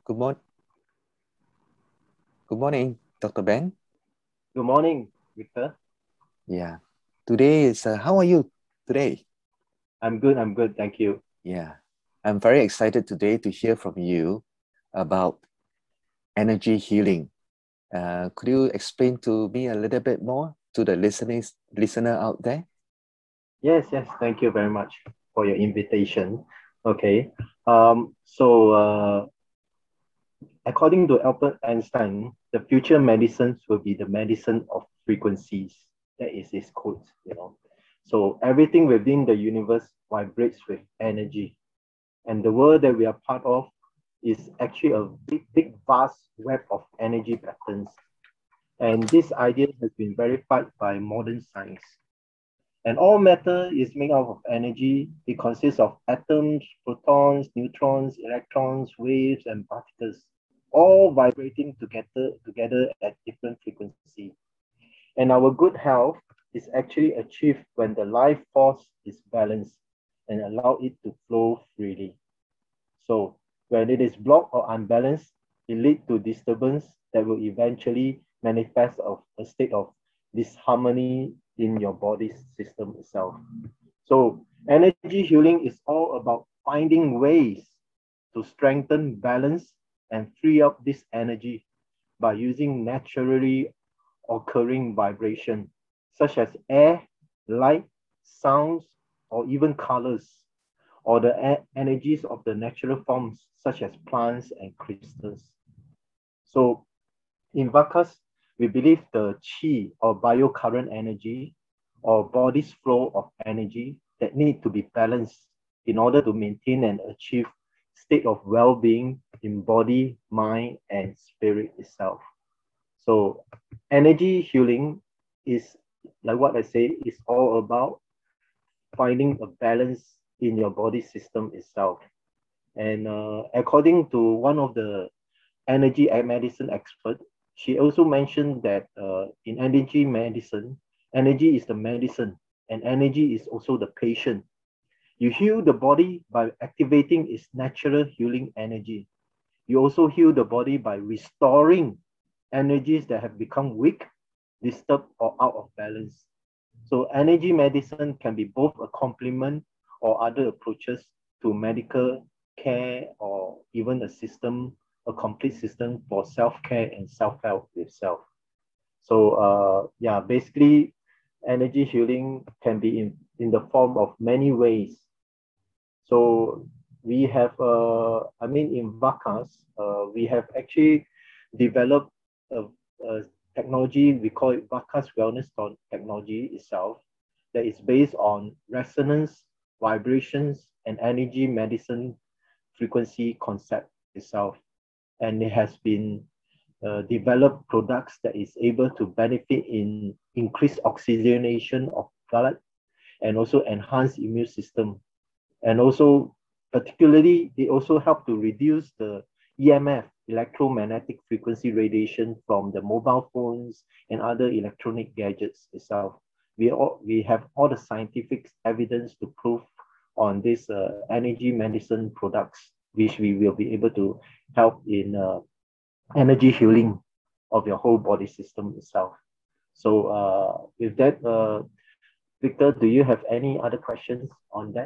Good morning. Good morning, Dr. Ben. Good morning, Victor. Yeah. Today is how are you today? I'm good. I'm good. Thank you. Yeah. I'm very excited today to hear from you about energy healing. Could you explain to me a little bit more to the listener out there? Yes. Thank you very much for your invitation. Okay. So, according to Albert Einstein, the future medicines will be the medicine of frequencies. That is his quote. So everything within the universe vibrates with energy, and the world that we are part of is actually a big, vast web of energy patterns. And this idea has been verified by modern science. And all matter is made up of energy. It consists of atoms, protons, neutrons, electrons, waves, and particles, all vibrating together at different frequency. And our good health is actually achieved when the life force is balanced and allow it to flow freely. So when it is blocked or unbalanced, it leads to disturbance that will eventually manifest of a state of disharmony in your body's system itself. So energy healing is all about finding ways to strengthen balance and free up this energy by using naturally occurring vibration, such as air, light, sounds, or even colors, or the energies of the natural forms, such as plants and crystals. So in Vakas, we believe the chi or biocurrent energy or body's flow of energy that need to be balanced in order to maintain and achieve state of well-being in body, mind, and spirit itself. So energy healing is like what I say, is all about finding a balance in your body system itself. And according to one of the energy and medicine expert, she also mentioned that in energy medicine, energy is the medicine and energy is also the patient. You heal the body by activating its natural healing energy. You also heal the body by restoring energies that have become weak, disturbed, or out of balance. So energy medicine can be both a complement or other approaches to medical care or even a complete system for self-care and self-help itself. So yeah, basically energy healing can be in the form of many ways. So we have, in Vakas, we have actually developed a, a technology, we call it Vakas Wellness Technology itself, that is based on resonance, vibrations, and energy medicine frequency concept itself. And it has been developed products that is able to benefit in increased oxygenation of blood and also enhance immune system, and also particularly it also helped to reduce the EMF, electromagnetic frequency radiation, from the mobile phones and other electronic gadgets itself. We have all the scientific evidence to prove on this energy medicine products, which we will be able to help in energy healing of your whole body system itself. So with that, Victor, do you have any other questions on that?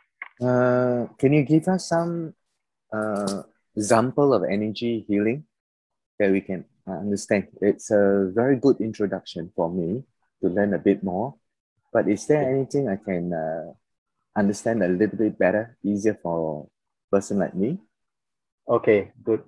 Can you give us some example of energy healing that we can understand? It's a very good introduction for me to learn a bit more. But is there Okay. anything I can understand a little bit better, easier for a person like me? Okay, good.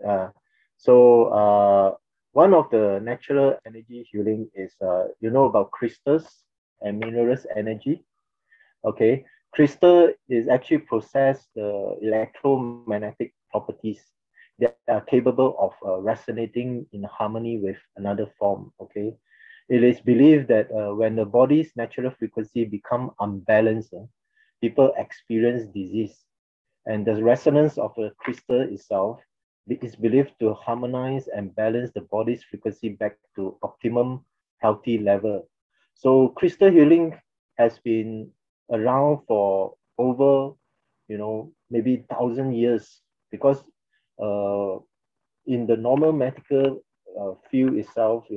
So one of the natural energy healing is you know about crystals and minerals energy. Okay, crystal is actually process the electromagnetic properties that are capable of resonating in harmony with another form. Okay, it is believed that when the body's natural frequency become unbalanced, people experience disease, and the resonance of a crystal itself is believed to harmonize and balance the body's frequency back to optimum healthy level. So crystal healing has been around for over, maybe 1,000 years, because uh, in the normal medical field itself,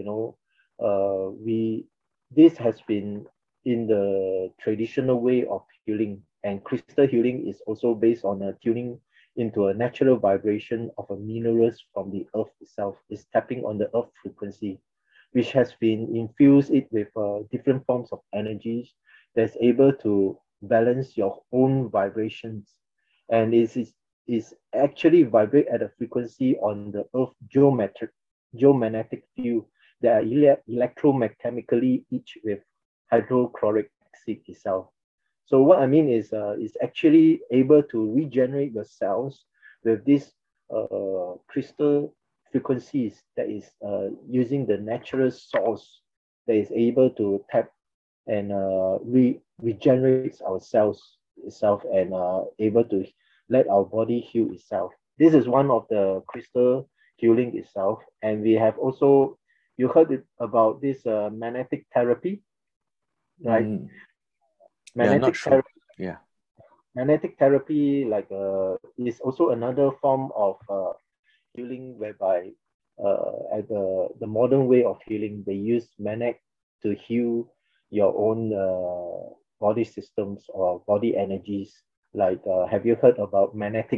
this has been in the traditional way of healing, and crystal healing is also based on tuning into a natural vibration of a minerals from the earth itself. Is tapping on the earth frequency, which has been infused it with different forms of energies that's able to balance your own vibrations, and is actually vibrate at a frequency on the earth geomagnetic field that are electromechanically each with hydrochloric acid itself. So what I mean is actually able to regenerate your cells with this crystal frequencies that is using the natural source that is able to tap and regenerates our cells itself, and able to let our body heal itself. This is one of the crystal healing itself. And we have also, you heard it about this magnetic therapy, right? Mm. Yeah, not Magnetic sure. therapy, Yeah. magnetic therapy like is also another form of healing, whereby at the modern way of healing, they use magnet to heal your own body systems or body energies. Like, have you heard about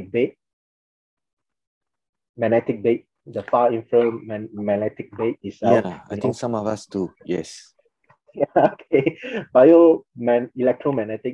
magnetic bed, the far infrared magnetic bed itself? Yeah, I think some of us do. Yes. Okay. Electromagnetic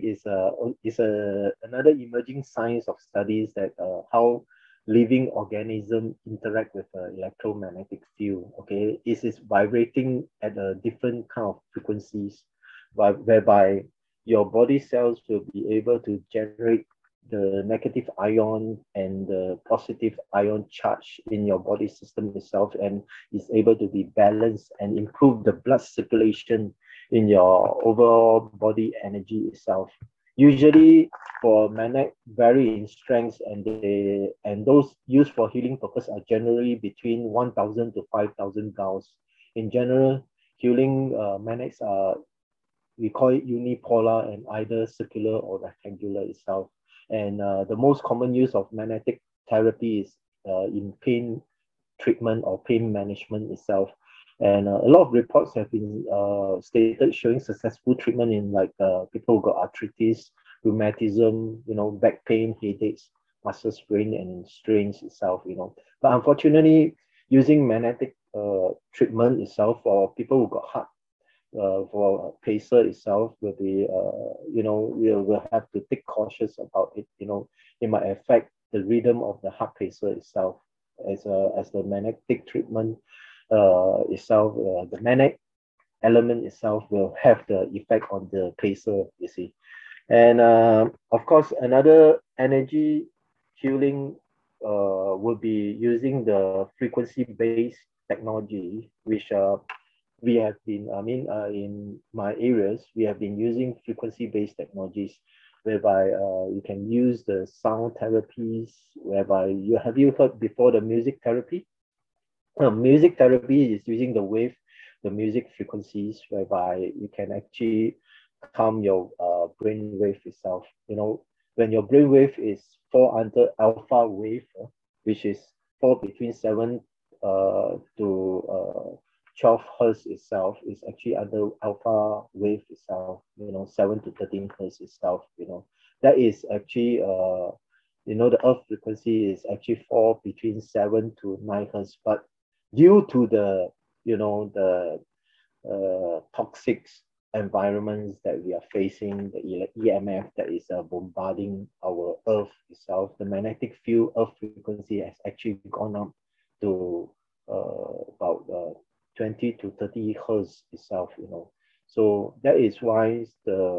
is another emerging science of studies that how living organism interact with electromagnetic field. Okay, it is vibrating at a different kind of frequencies, whereby your body cells will be able to generate the negative ion and the positive ion charge in your body system itself, and is able to be balanced and improve the blood circulation in your overall body energy itself. Usually, for magnet vary in strengths, and those used for healing purpose are generally between 1,000 to 5,000 gauss. In general, healing magnets are, we call it unipolar and either circular or rectangular itself. And the most common use of magnetic therapy is in pain treatment or pain management itself. And a lot of reports have been stated showing successful treatment in like people who got arthritis, rheumatism, back pain, headaches, muscle sprain and strains itself. But unfortunately, using magnetic treatment itself for people who got heart for pacer itself will be, we'll have to take cautious about it. It might affect the rhythm of the heart pacer itself as the magnetic treatment itself, the magnetic element itself will have the effect on the pacer, you see. And of course, another energy healing will be using the frequency-based technology, which we have been, in my areas, we have been using frequency-based technologies, whereby you can use the sound therapies, whereby you heard before the music therapy? Music therapy is using the music frequencies, whereby you can actually calm your brain wave itself. When your brain wave is fall under alpha wave, which is fall between 7 to 12 hertz itself, is actually under alpha wave itself, 7 to 13 hertz itself. That is actually, the earth frequency is actually fall between 7 to 9 hertz, but due to the toxic environments that we are facing, the EMF that is bombarding our Earth itself, the magnetic field Earth frequency has actually gone up to about 20 to 30 hertz itself. So that is why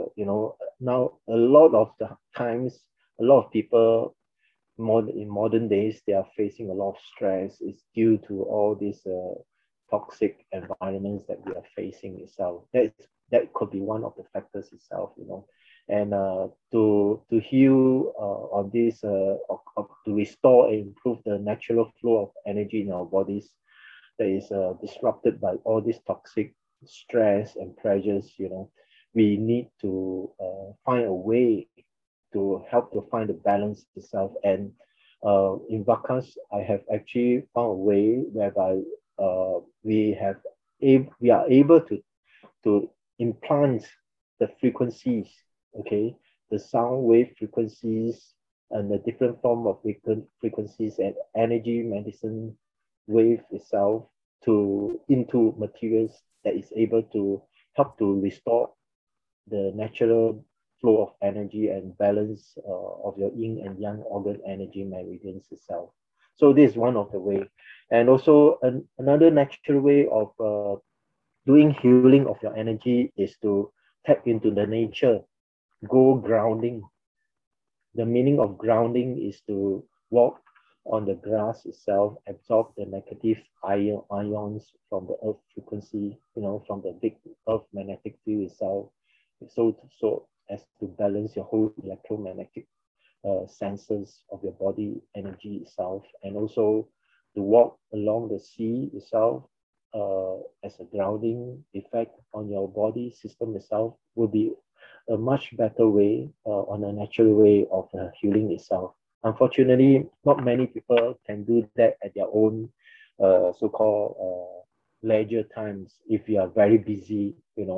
now a lot of the times, a lot of people in modern days, they are facing a lot of stress. It's due to all these toxic environments that we are facing itself. That could be one of the factors itself. And to heal on this, to restore and improve the natural flow of energy in our bodies that is disrupted by all these toxic stress and pressures. We need to find a way to help to find the balance itself. And In Vakas, I have actually found a way whereby we are able to implant the frequencies, okay, the sound wave frequencies and the different form of frequencies and energy medicine wave itself to into materials that is able to help to restore the natural flow of energy and balance of your yin and yang organ energy meridians itself. So this is one of the way. And also another natural way of doing healing of your energy is to tap into the nature, go grounding. The meaning of grounding is to walk on the grass itself, absorb the negative ions from the earth frequency, from the big earth magnetic field itself, so as to balance your whole electromagnetic senses of your body energy itself, and also to walk along the sea itself as a grounding effect on your body system itself will be a much better way on a natural way of healing itself. Unfortunately, not many people can do that at their own so-called leisure times if you are very busy,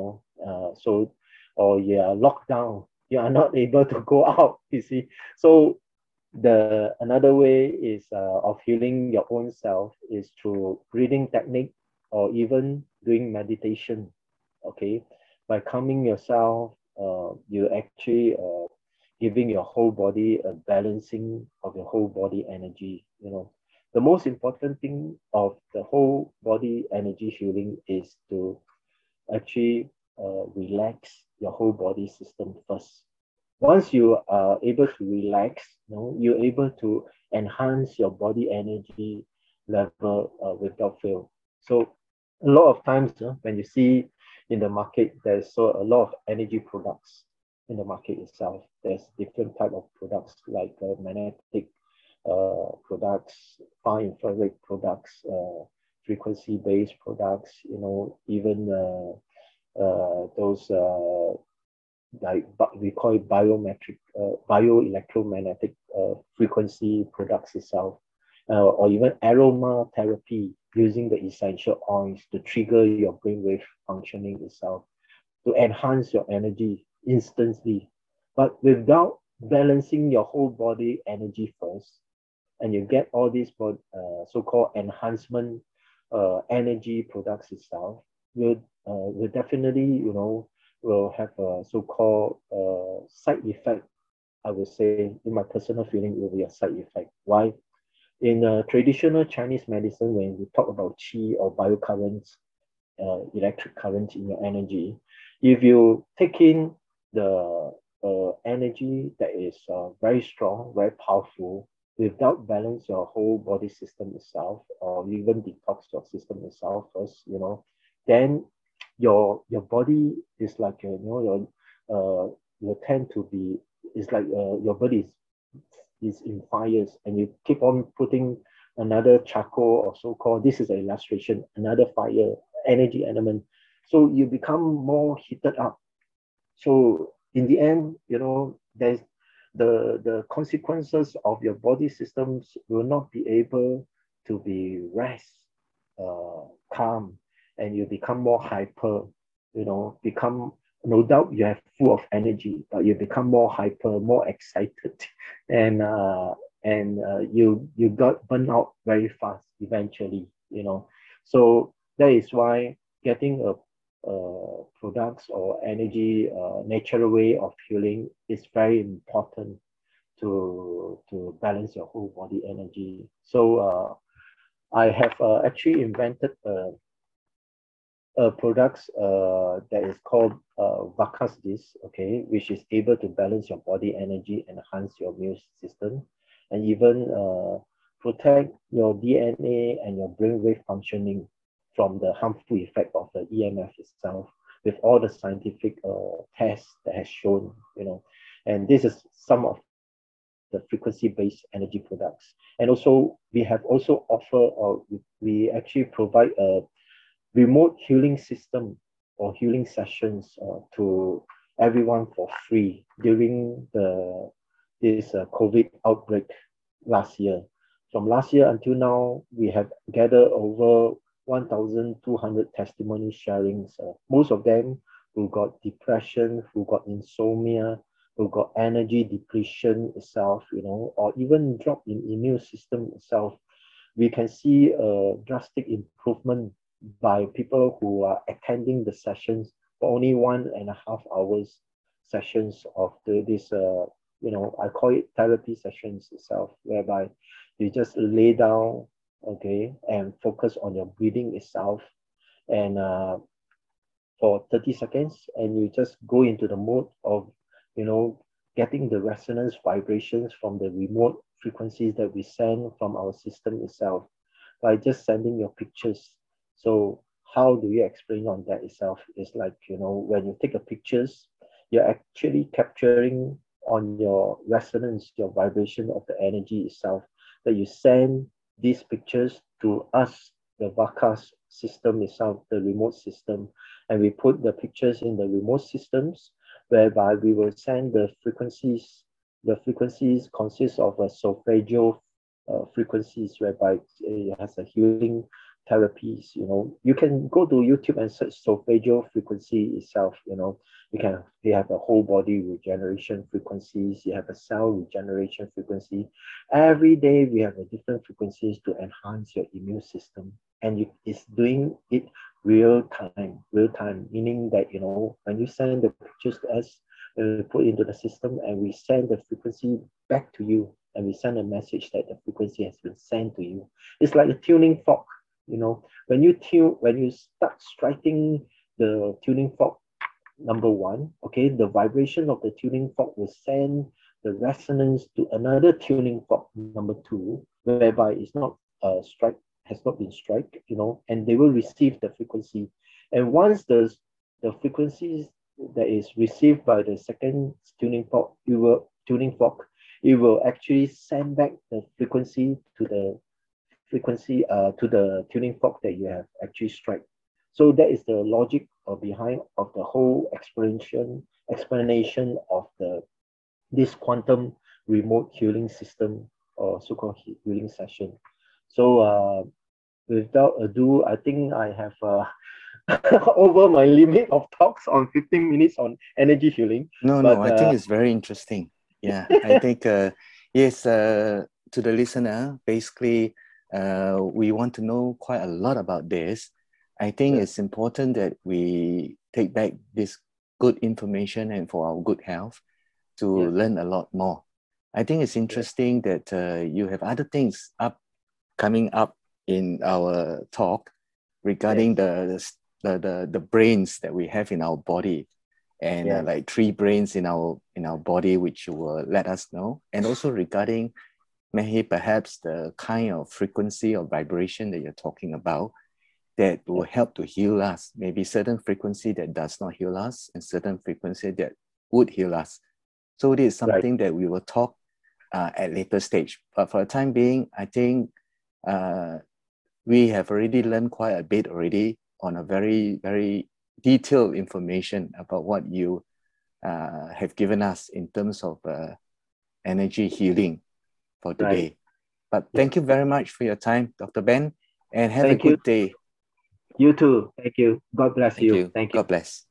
or you are locked down, you are not able to go out, you see. So the another way is of healing your own self is through breathing technique or even doing meditation, okay? By calming yourself, you actually giving your whole body a balancing of your whole body energy, The most important thing of the whole body energy healing is to actually relax your whole body system first. Once you are able to relax, you're able to enhance your body energy level without fail. So a lot of times when you see in the market, there's a lot of energy products in the market itself. There's different type of products like magnetic products, far infrared products, frequency-based products, even those like we call it bioelectromagnetic frequency products itself, or even aromatherapy using the essential oils to trigger your brainwave functioning itself to enhance your energy instantly. But without balancing your whole body energy first, and you get all these so-called enhancement energy products itself, will definitely, will have a so-called side effect. I would say, in my personal feeling, it will be a side effect. Why? In traditional Chinese medicine, when we talk about qi or biocurrents, electric current in your energy, if you take in the energy that is very strong, very powerful, without balance your whole body system itself, or even detox your system itself first, then your body is like you tend to be, it's like your body is in fires, and you keep on putting another charcoal or so-called, this is an illustration, another fire energy element, so you become more heated up. So in the end, there's the consequences of your body systems will not be able to be rest, calm, and you become more hyper, become, no doubt you have full of energy, but you become more hyper, more excited, and you got burnt out very fast eventually, So that is why getting a products or energy natural way of healing is very important to balance your whole body energy. So I have actually invented products that is called Vakas Disc, okay, which is able to balance your body energy, enhance your immune system, and even protect your DNA and your brainwave functioning from the harmful effect of the EMF itself, with all the scientific tests that has shown, and this is some of the frequency-based energy products. And also, we have also offer, or we actually provide a remote healing system or healing sessions to everyone for free during this COVID outbreak. last year. From last year until now, we have gathered over 1,200 testimony sharings. Most of them who got depression, who got insomnia, who got energy depletion itself, or even drop in immune system itself. We can see a drastic improvement by people who are attending the sessions for only 1.5 hours sessions of this I call it therapy sessions itself, whereby you just lay down, okay, and focus on your breathing itself, and for 30 seconds, and you just go into the mode of, getting the resonance vibrations from the remote frequencies that we send from our system itself by just sending your pictures. So how do you explain on that itself? It's like, when you take a pictures, you're actually capturing on your resonance, your vibration of the energy itself, that you send these pictures to us, the Vakas system itself, the remote system, and we put the pictures in the remote systems, whereby we will send the frequencies. The frequencies consist of a solfeggio frequencies, whereby it has a healing therapies. You can go to YouTube and search solfeggio frequency itself. You have a whole body regeneration frequencies, you have a cell regeneration frequency. Every day we have a different frequencies to enhance your immune system, and it's doing it real time, meaning that when you send the pictures to us, we put into the system and we send the frequency back to you, and we send a message that the frequency has been sent to you. It's like a tuning fork. When you start striking the tuning fork number one, okay, the vibration of the tuning fork will send the resonance to another tuning fork number two, whereby it's not strike has not been struck, and they will receive the frequency. And once the frequencies that is received by the second tuning fork, it will actually send back the frequency to the tuning fork that you have actually struck. So that is the logic behind of the whole explanation of this quantum remote healing system, or so-called healing session. So without ado, I think I have over my limit of talks on 15 minutes on energy healing. No, I think it's very interesting. Yeah, I think, yes, to the listener, basically, we want to know quite a lot about this. I think it's important that we take back this good information and for our good health to learn a lot more. I think it's interesting that you have other things coming up in our talk regarding the brains that we have in our body, and like 3 brains in our body, which you will let us know, and also regarding maybe perhaps the kind of frequency or vibration that you're talking about that will help to heal us. Maybe certain frequency that does not heal us and certain frequency that would heal us. So this is something that we will talk at later stage. But for the time being, I think we have already learned quite a bit already on a very, very detailed information about what you have given us in terms of energy healing for today. But thank you very much for your time, Dr. Ben, and have a good day. You too. Thank you. God bless you. Thank you. God bless.